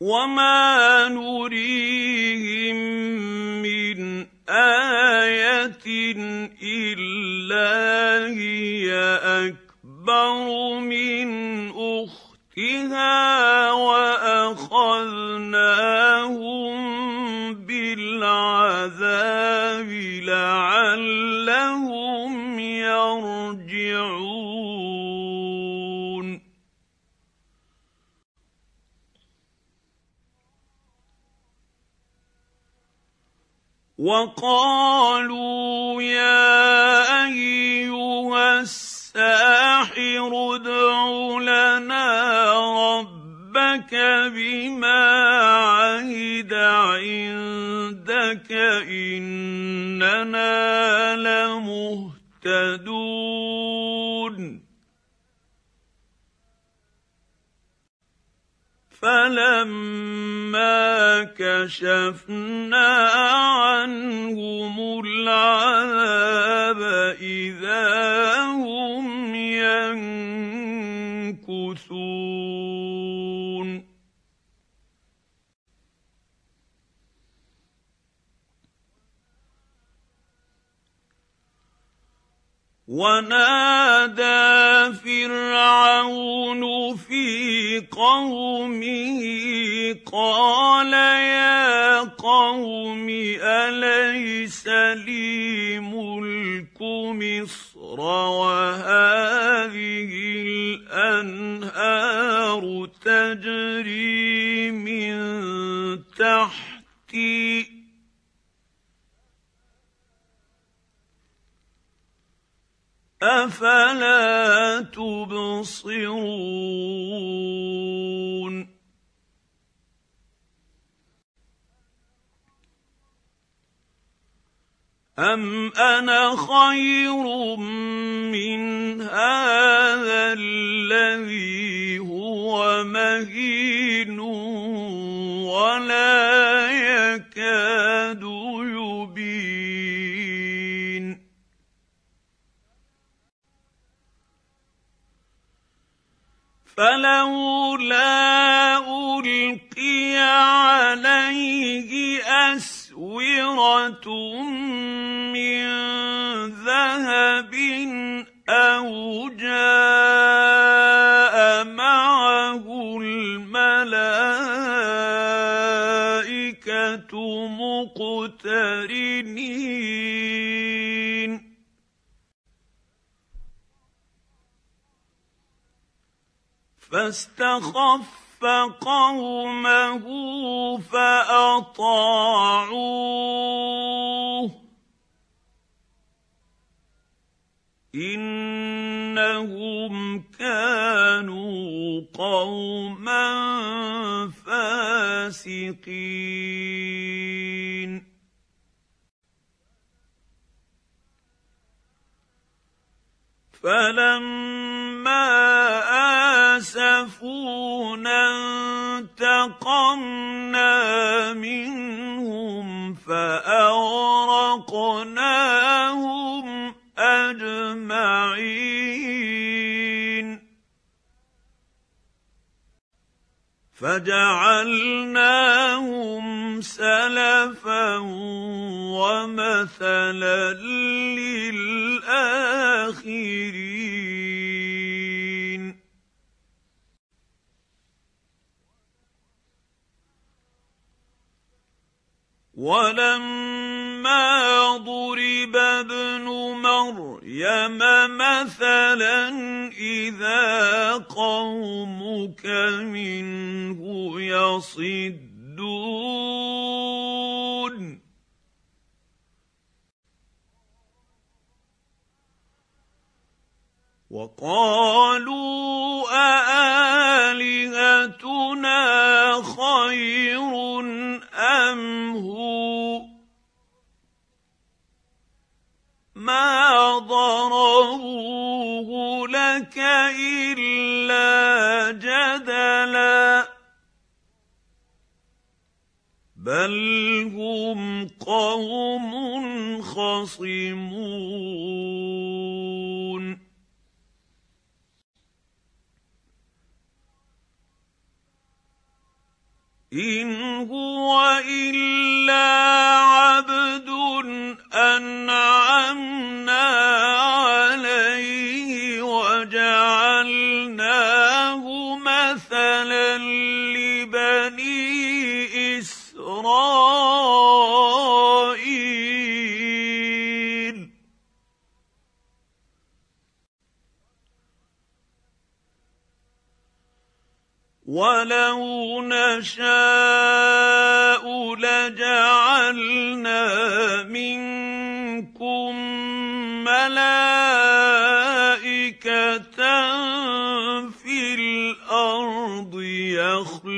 وما نريهم من آية إلا هي أكبر من أختها وأخذناهم بالعذاب لعلهم يرجعون وقالوا يا أيها الساحر ادع لنا ربك بما عهد عندك إننا لمهتدون فلما كشفنا عنهم العذاب إذا هم ينكثون ونادى فرعون في قومه قال يا قوم أليس لي ملك مصر وهذه الأنهار تجري من تحتي أفلا تبصرون أم أنا خير من هذا الذي هو مهين ولا يكاد يبين فلولا ألقي عليه أسورة من ذهب أو جاء معه الملائكة مقترنين فاستخف قومه فأطاعوه إنهم كانوا قوما فاسقين فلما آسفونا انتقمنا منهم فأغرقناهم أجمعين فجعلناهم سلفا ومثلا للآخرين ولما ضرب ابن مريم مثلا إذا قومك منه يصدون وقالوا أآلهتنا خير أم هو ما ضربوه لك إلا جدلا بل هم قوم خصمون إن هو إلا عبد أنعمنا عليه وجعلناه مثلا لبني إسرائيل ولو نشاء لجعلنا منكم ملائكة في الأرض يخلفون